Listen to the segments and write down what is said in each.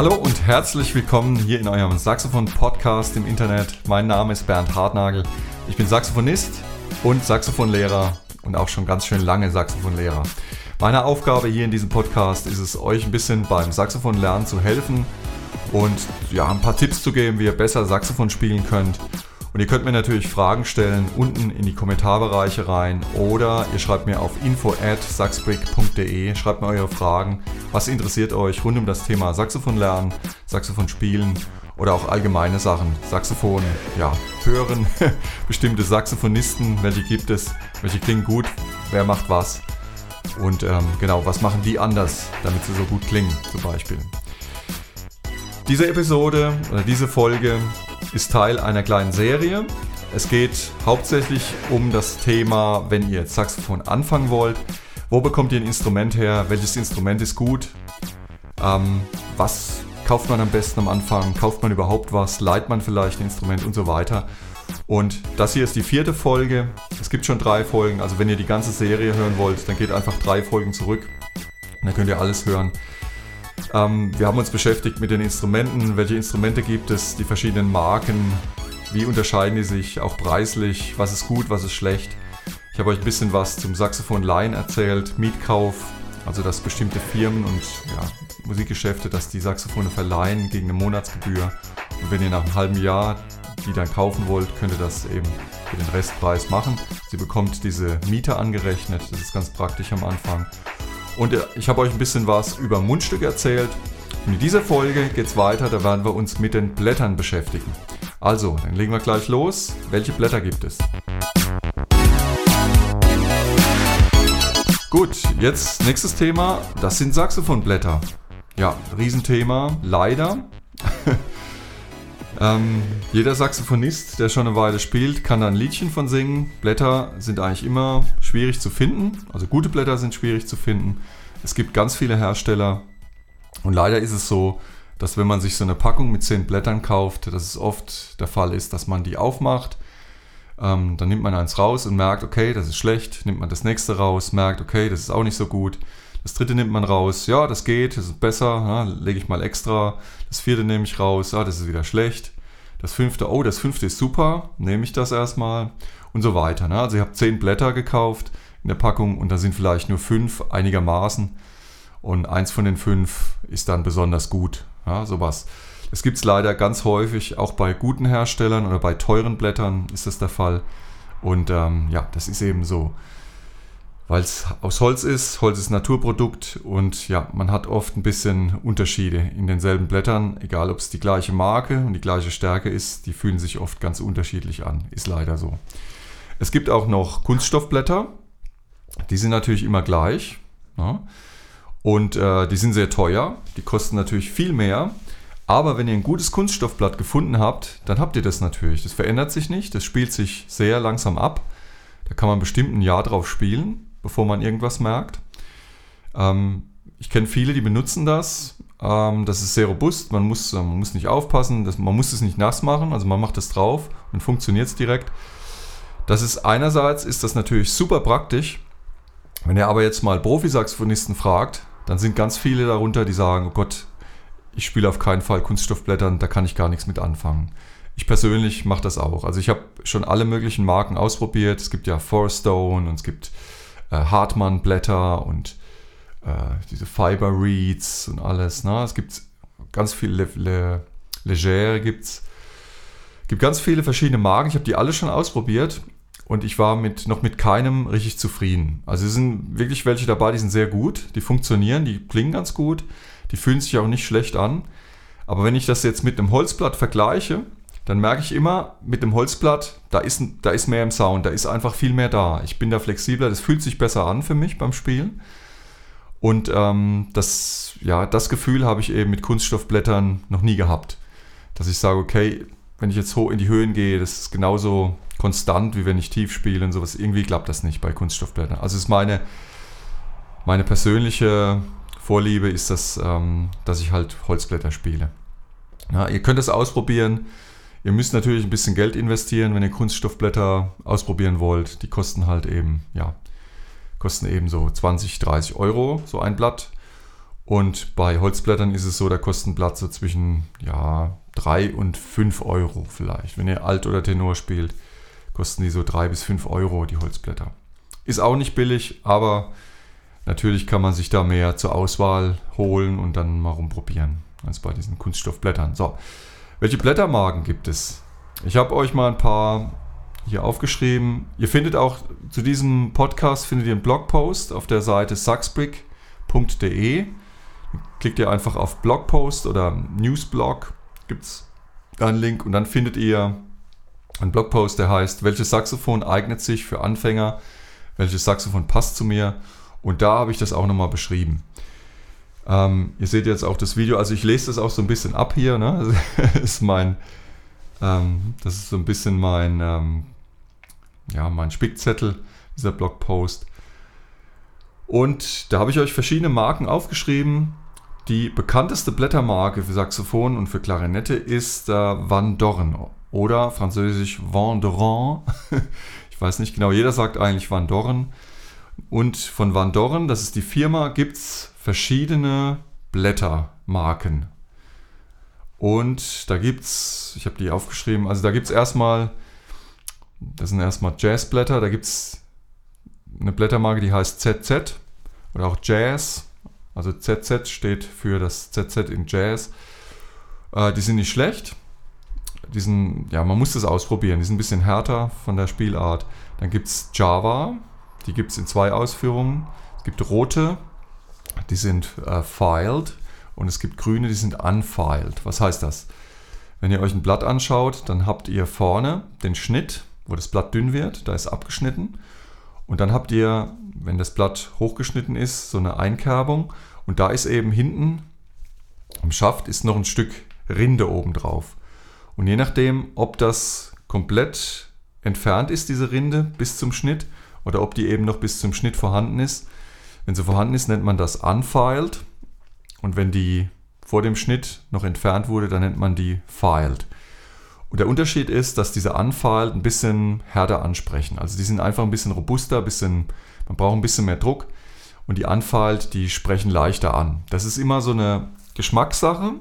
Hallo und herzlich willkommen hier in eurem Saxophon-Podcast im Internet. Mein Name ist Bernd Hartnagel. Ich bin Saxophonist und Saxophonlehrer und auch schon ganz schön lange Saxophonlehrer. Meine Aufgabe hier in diesem Podcast ist es, euch ein bisschen beim Saxophonlernen zu helfen und ein paar Tipps zu geben, wie ihr besser Saxophon spielen könnt. Und ihr könnt mir natürlich Fragen stellen, unten in die Kommentarbereiche rein, oder ihr schreibt mir auf info@saxbrick.de, schreibt mir eure Fragen, was interessiert euch rund um das Thema Saxophon lernen, Saxophon spielen oder auch allgemeine Sachen, Saxophon hören, bestimmte Saxophonisten, welche gibt es, welche klingen gut, wer macht was und was machen die anders, damit sie so gut klingen zum Beispiel. Diese Episode oder diese Folge ist Teil einer kleinen Serie. Es geht hauptsächlich um das Thema, wenn ihr jetzt Saxophon anfangen wollt. Wo bekommt ihr ein Instrument her? Welches Instrument ist gut? Was kauft man am besten am Anfang? Kauft man überhaupt was? Leiht man vielleicht ein Instrument und so weiter? Und das hier ist die 4. Folge. Es gibt schon 3 Folgen. Also wenn ihr die ganze Serie hören wollt, dann geht einfach 3 Folgen zurück. Und dann könnt ihr alles hören. Wir haben uns beschäftigt mit den Instrumenten, welche Instrumente gibt es, die verschiedenen Marken, wie unterscheiden die sich, auch preislich, was ist gut, was ist schlecht. Ich habe euch ein bisschen was zum Saxophon-Leihen erzählt, Mietkauf, also dass bestimmte Firmen und Musikgeschäfte, dass die Saxophone verleihen gegen eine Monatsgebühr. Und wenn ihr nach einem halben Jahr die dann kaufen wollt, könnt ihr das eben für den Restpreis machen. Sie bekommt diese Miete angerechnet, das ist ganz praktisch am Anfang. Und ich habe euch ein bisschen was über Mundstück erzählt. Und in dieser Folge geht es weiter, da werden wir uns mit den Blättern beschäftigen. Also, dann legen wir gleich los. Welche Blätter gibt es? Gut, jetzt nächstes Thema, das sind Saxophonblätter. Ja, Riesenthema, leider. Jeder Saxophonist, der schon eine Weile spielt, kann da ein Liedchen von singen. Blätter sind eigentlich immer schwierig zu finden. Also gute Blätter sind schwierig zu finden. Es gibt ganz viele Hersteller. Und leider ist es so, dass wenn man sich so eine Packung mit 10 Blättern kauft, dass es oft der Fall ist, dass man die aufmacht. Dann nimmt man eins raus und merkt, okay, das ist schlecht. Nimmt man das nächste raus, merkt, okay, das ist auch nicht so gut. Das 3. nimmt man raus, ja, das geht, das ist besser, lege ich mal extra. Das 4. nehme ich raus, das ist wieder schlecht. Das 5. das 5. ist super, nehme ich das erstmal und so weiter. Also ich habe 10 Blätter gekauft in der Packung und da sind vielleicht nur 5 einigermaßen und eins von den 5 ist dann besonders gut. Sowas. Das gibt es leider ganz häufig, auch bei guten Herstellern oder bei teuren Blättern ist das der Fall. Und das ist eben so. Weil es aus Holz ist Naturprodukt und man hat oft ein bisschen Unterschiede in denselben Blättern, egal ob es die gleiche Marke und die gleiche Stärke ist, die fühlen sich oft ganz unterschiedlich an, ist leider so. Es gibt auch noch Kunststoffblätter, die sind natürlich immer gleich und die sind sehr teuer, die kosten natürlich viel mehr, aber wenn ihr ein gutes Kunststoffblatt gefunden habt, dann habt ihr das natürlich, das verändert sich nicht, das spielt sich sehr langsam ab, da kann man bestimmt ein Jahr drauf spielen, bevor man irgendwas merkt. Ich kenne viele, die benutzen das. Das ist sehr robust, man muss nicht aufpassen, man muss es nicht nass machen, also man macht es drauf und funktioniert es direkt. Einerseits ist das natürlich super praktisch. Wenn ihr aber jetzt mal Profisaxophonisten fragt, dann sind ganz viele darunter, die sagen, oh Gott, ich spiele auf keinen Fall Kunststoffblättern, da kann ich gar nichts mit anfangen. Ich persönlich mache das auch. Also ich habe schon alle möglichen Marken ausprobiert. Es gibt ja Forest Stone und es gibt Hartmann-Blätter und diese Fiber Reeds und alles. Es gibt ganz viele Legere gibt's. Es gibt ganz viele verschiedene Marken. Ich habe die alle schon ausprobiert und ich war noch mit keinem richtig zufrieden. Also es sind wirklich welche dabei, die sind sehr gut, die funktionieren, die klingen ganz gut, die fühlen sich auch nicht schlecht an. Aber wenn ich das jetzt mit einem Holzblatt vergleiche, dann merke ich immer, mit dem Holzblatt, da ist mehr im Sound, da ist einfach viel mehr da. Ich bin da flexibler, das fühlt sich besser an für mich beim Spielen. Und das Gefühl habe ich eben mit Kunststoffblättern noch nie gehabt. Dass ich sage, okay, wenn ich jetzt hoch in die Höhen gehe, das ist genauso konstant, wie wenn ich tief spiele und sowas. Irgendwie klappt das nicht bei Kunststoffblättern. Also ist meine persönliche Vorliebe ist das, dass ich halt Holzblätter spiele. Ihr könnt das ausprobieren. Ihr müsst natürlich ein bisschen Geld investieren, wenn ihr Kunststoffblätter ausprobieren wollt. Die kosten halt eben, so 20, 30 Euro, so ein Blatt. Und bei Holzblättern ist es so, da kosten Blatt so zwischen 3 und 5 Euro vielleicht. Wenn ihr Alt- oder Tenor spielt, kosten die so 3 bis 5 Euro, die Holzblätter. Ist auch nicht billig, aber natürlich kann man sich da mehr zur Auswahl holen und dann mal rumprobieren, als bei diesen Kunststoffblättern. So, welche Blättermarken gibt es? Ich habe euch mal ein paar hier aufgeschrieben. Ihr findet auch zu diesem Podcast einen Blogpost auf der Seite saxbrick.de. Klickt ihr einfach auf Blogpost oder Newsblog, gibt es einen Link und dann findet ihr einen Blogpost, der heißt, welches Saxophon eignet sich für Anfänger, welches Saxophon passt zu mir, und da habe ich das auch nochmal beschrieben. Ihr seht jetzt auch das Video, also ich lese das auch so ein bisschen ab hier, ne? Das ist so ein bisschen mein Spickzettel, dieser Blogpost. Und da habe ich euch verschiedene Marken aufgeschrieben. Die bekannteste Blättermarke für Saxophon und für Klarinette ist Van Doren oder französisch Van Doren. Ich weiß nicht genau, jeder sagt eigentlich Van Doren. Und von Van Doren, das ist die Firma, gibt es verschiedene Blättermarken. Und da gibt es, ich habe die aufgeschrieben, also da gibt es erstmal, das sind erstmal Jazzblätter, da gibt es eine Blättermarke, die heißt ZZ oder auch Jazz. Also ZZ steht für das ZZ in Jazz. Die sind nicht schlecht. Man muss das ausprobieren. Die sind ein bisschen härter von der Spielart. Dann gibt es Java. Die gibt es in 2 Ausführungen. Es gibt rote, die sind filed. Und es gibt grüne, die sind unfiled. Was heißt das? Wenn ihr euch ein Blatt anschaut, dann habt ihr vorne den Schnitt, wo das Blatt dünn wird. Da ist abgeschnitten. Und dann habt ihr, wenn das Blatt hochgeschnitten ist, so eine Einkerbung. Und da ist eben hinten am Schaft ist noch ein Stück Rinde oben drauf. Und je nachdem, ob das komplett entfernt ist, diese Rinde bis zum Schnitt, oder ob die eben noch bis zum Schnitt vorhanden ist. Wenn sie vorhanden ist, nennt man das unfiled. Und wenn die vor dem Schnitt noch entfernt wurde, dann nennt man die filed. Und der Unterschied ist, dass diese unfiled ein bisschen härter ansprechen. Also die sind einfach ein bisschen robuster, man braucht ein bisschen mehr Druck. Und die unfiled, die sprechen leichter an. Das ist immer so eine Geschmackssache.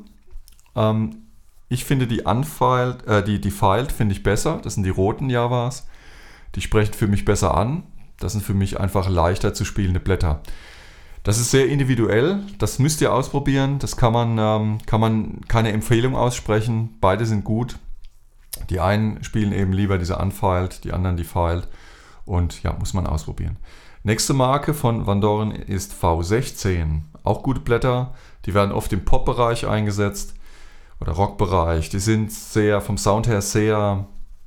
Ich finde die filed finde ich besser. Das sind die roten Javas. Die sprechen für mich besser an. Das sind für mich einfach leichter zu spielende Blätter. Das ist sehr individuell. Das müsst ihr ausprobieren. Das kann man keine Empfehlung aussprechen. Beide sind gut. Die einen spielen eben lieber diese unfiled, die anderen die filed. Und ja, muss man ausprobieren. Nächste Marke von Van Doren ist V16. Auch gute Blätter. Die werden oft im Pop-Bereich eingesetzt oder Rock-Bereich. Die sind vom Sound her sehr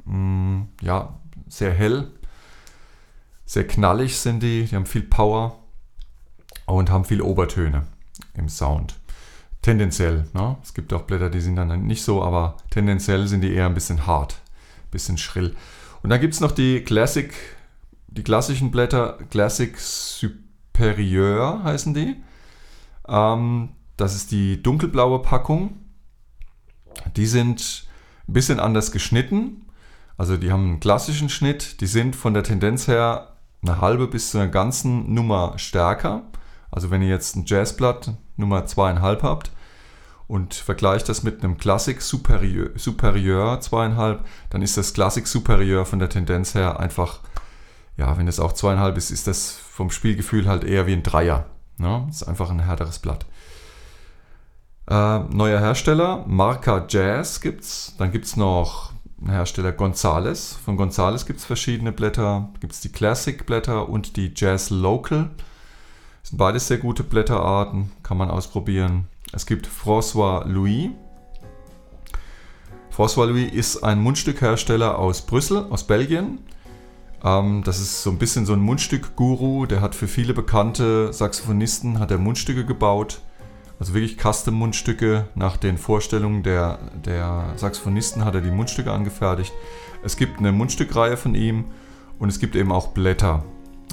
hell. Sehr knallig sind die. Die haben viel Power und haben viel Obertöne im Sound. Tendenziell. Ne? Es gibt auch Blätter, die sind dann nicht so, aber tendenziell sind die eher ein bisschen hart, ein bisschen schrill. Und dann gibt es noch die klassischen Blätter, Classic Superior heißen die. Das ist die dunkelblaue Packung. Die sind ein bisschen anders geschnitten. Also die haben einen klassischen Schnitt. Die sind von der Tendenz her eine halbe bis zu einer ganzen Nummer stärker. Also wenn ihr jetzt ein Jazzblatt Nummer 2,5 habt und vergleicht das mit einem Classic Superior 2,5, dann ist das Classic Superior von der Tendenz her einfach, wenn es auch 2,5 ist das vom Spielgefühl halt eher wie ein Dreier. Ne? Das ist einfach ein härteres Blatt. Neuer Hersteller, Marca Jazz gibt's. Dann gibt es noch einen Hersteller Gonzales. Von Gonzales gibt es verschiedene Blätter. Gibt es die Classic Blätter und die Jazz Local. Das sind beides sehr gute Blätterarten, kann man ausprobieren. Es gibt François Louis. François Louis ist ein Mundstückhersteller aus Brüssel, aus Belgien. Das ist so ein bisschen so ein Mundstück-Guru. Der hat für viele bekannte Saxophonisten Mundstücke gebaut. Also wirklich Custom-Mundstücke. Nach den Vorstellungen der Saxophonisten hat er die Mundstücke angefertigt. Es gibt eine Mundstückreihe von ihm und es gibt eben auch Blätter.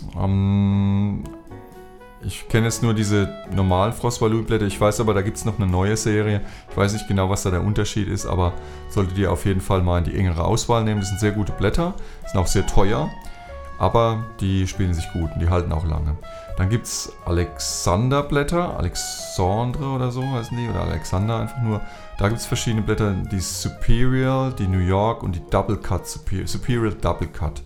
Ich kenne jetzt nur diese normalen François Louis Blätter. Ich weiß aber, da gibt es noch eine neue Serie. Ich weiß nicht genau, was da der Unterschied ist, aber solltet ihr auf jeden Fall mal in die engere Auswahl nehmen. Das sind sehr gute Blätter, sind auch sehr teuer. aber die spielen sich gut und die halten auch lange. Dann gibt es Alexanderblätter, Alexandre oder so heißen die, oder Alexander einfach nur. Da gibt es verschiedene Blätter, die Superior, die New York und die Double Cut, Superior Double Cut.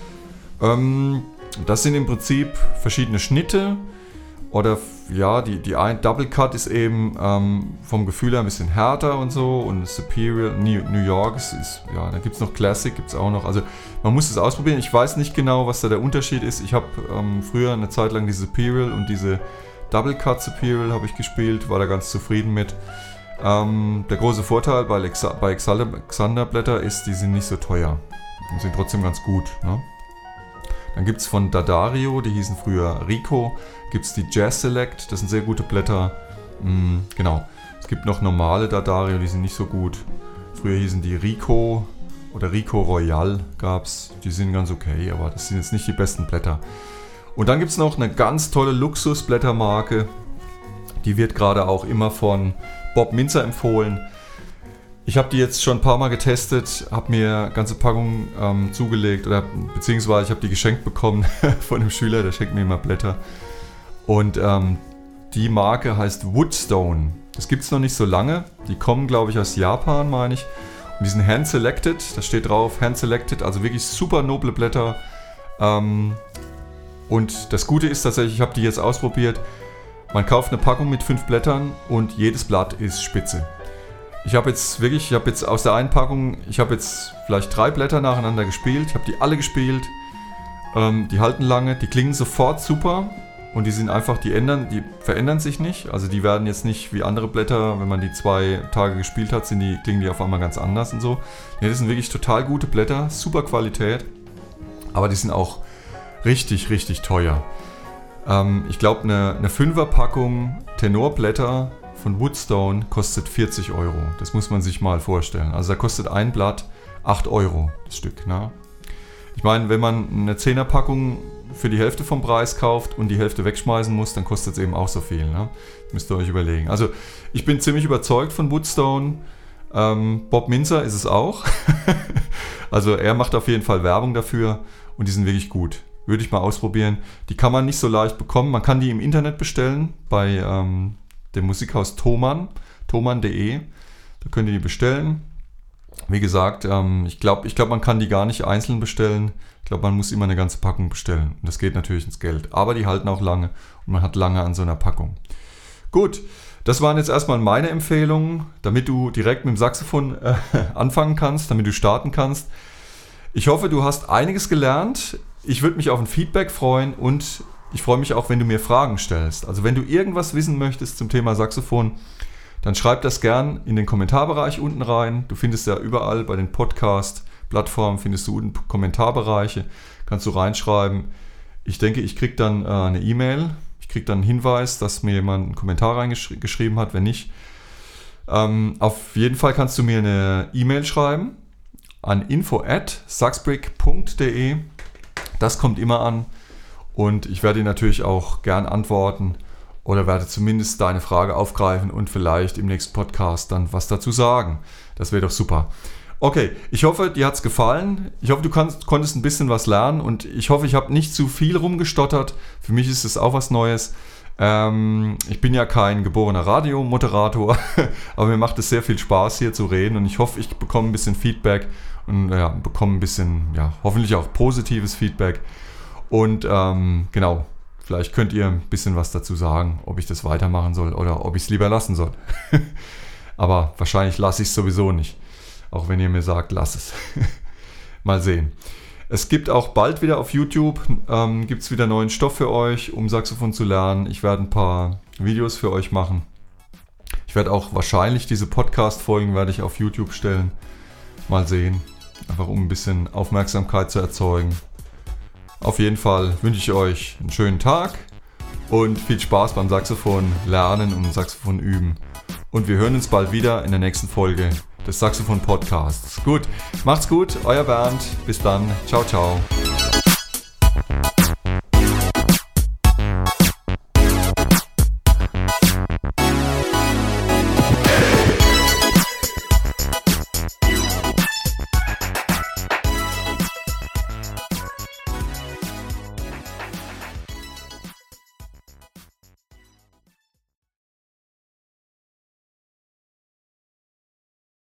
Das sind im Prinzip verschiedene Schnitte. Oder ja, die ein Double Cut ist eben vom Gefühl her ein bisschen härter und so. Und Superior, New York ist ja, da gibt es noch Classic, gibt es auch noch. Also man muss es ausprobieren. Ich weiß nicht genau, was da der Unterschied ist. Ich habe früher eine Zeit lang diese Superior und diese Double Cut Superior habe ich gespielt, war da ganz zufrieden mit. Der große Vorteil bei Alexanderblätter ist, die sind nicht so teuer. Die sind trotzdem ganz gut, ne? Dann gibt es von D'Addario, die hießen früher Rico, gibt es die Jazz Select, das sind sehr gute Blätter. Genau. Es gibt noch normale D'Addario, die sind nicht so gut. Früher hießen die Rico oder Rico Royal gab's, die sind ganz okay, aber das sind jetzt nicht die besten Blätter. Und dann gibt es noch eine ganz tolle Luxusblättermarke, die wird gerade auch immer von Bob Mintzer empfohlen. Ich habe die jetzt schon ein paar Mal getestet, habe mir ganze Packungen zugelegt oder beziehungsweise ich habe die geschenkt bekommen von einem Schüler, der schenkt mir immer Blätter. Und die Marke heißt Woodstone. Das gibt es noch nicht so lange. Die kommen, glaube ich, aus Japan, meine ich. Und die sind hand-selected, da steht drauf, hand-selected, also wirklich super noble Blätter. Und das Gute ist tatsächlich, ich habe die jetzt ausprobiert, man kauft eine Packung mit 5 Blättern und jedes Blatt ist spitze. Ich habe jetzt aus der einen Packung, ich habe jetzt vielleicht 3 Blätter nacheinander gespielt. Ich habe die alle gespielt. Die halten lange, die klingen sofort super. Und die sind einfach, die verändern sich nicht. Also die werden jetzt nicht wie andere Blätter, wenn man die 2 Tage gespielt hat, klingen die auf einmal ganz anders und so. Ja, das sind wirklich total gute Blätter, super Qualität. Aber die sind auch richtig, richtig teuer. Ich glaube, eine 5er-Packung Tenorblätter von Woodstone kostet 40 Euro. Das muss man sich mal vorstellen. Also da kostet ein Blatt 8 Euro das Stück. Ne? Ich meine, wenn man eine 10er-Packung für die Hälfte vom Preis kauft und die Hälfte wegschmeißen muss, dann kostet es eben auch so viel. Ne? Müsst ihr euch überlegen. Also ich bin ziemlich überzeugt von Woodstone. Bob Mintzer ist es auch. Also er macht auf jeden Fall Werbung dafür und die sind wirklich gut. Würde ich mal ausprobieren. Die kann man nicht so leicht bekommen. Man kann die im Internet bestellen bei dem Musikhaus Thomann, thomann.de. Da könnt ihr die bestellen. Wie gesagt, ich glaube, man kann die gar nicht einzeln bestellen. Ich glaube, man muss immer eine ganze Packung bestellen. Und das geht natürlich ins Geld. Aber die halten auch lange und man hat lange an so einer Packung. Gut, das waren jetzt erstmal meine Empfehlungen, damit du direkt mit dem Saxophon anfangen kannst, damit du starten kannst. Ich hoffe, du hast einiges gelernt. Ich würde mich auf ein Feedback freuen und ich freue mich auch, wenn du mir Fragen stellst. Also wenn du irgendwas wissen möchtest zum Thema Saxophon, dann schreib das gern in den Kommentarbereich unten rein. Du findest ja überall bei den Podcast-Plattformen, findest du unten Kommentarbereiche, kannst du reinschreiben. Ich denke, ich kriege dann eine E-Mail, ich kriege dann einen Hinweis, dass mir jemand einen Kommentar reingeschrieben hat, wenn nicht. Auf jeden Fall kannst du mir eine E-Mail schreiben an info@saxbrick.de. Das kommt immer an. Und ich werde dir natürlich auch gern antworten oder werde zumindest deine Frage aufgreifen und vielleicht im nächsten Podcast dann was dazu sagen. Das wäre doch super. Okay, ich hoffe, dir hat es gefallen. Ich hoffe, du konntest ein bisschen was lernen und ich hoffe, ich habe nicht zu viel rumgestottert. Für mich ist es auch was Neues. Ich bin ja kein geborener Radiomoderator, aber mir macht es sehr viel Spaß, hier zu reden und ich hoffe, ich bekomme ein bisschen Feedback und bekomme ein bisschen, hoffentlich auch positives Feedback. Und genau, vielleicht könnt ihr ein bisschen was dazu sagen, ob ich das weitermachen soll oder ob ich es lieber lassen soll. Aber wahrscheinlich lasse ich es sowieso nicht, auch wenn ihr mir sagt, lass es. Mal sehen. Es gibt auch bald wieder auf YouTube, gibt es wieder neuen Stoff für euch, um Saxophon zu lernen. Ich werde ein paar Videos für euch machen. Ich werde auch wahrscheinlich diese Podcast-Folgen werde ich auf YouTube stellen. Mal sehen, einfach um ein bisschen Aufmerksamkeit zu erzeugen. Auf jeden Fall wünsche ich euch einen schönen Tag und viel Spaß beim Saxophon lernen und Saxophon üben. Und wir hören uns bald wieder in der nächsten Folge des Saxophon Podcasts. Gut, macht's gut, euer Bernd. Bis dann. Ciao, ciao.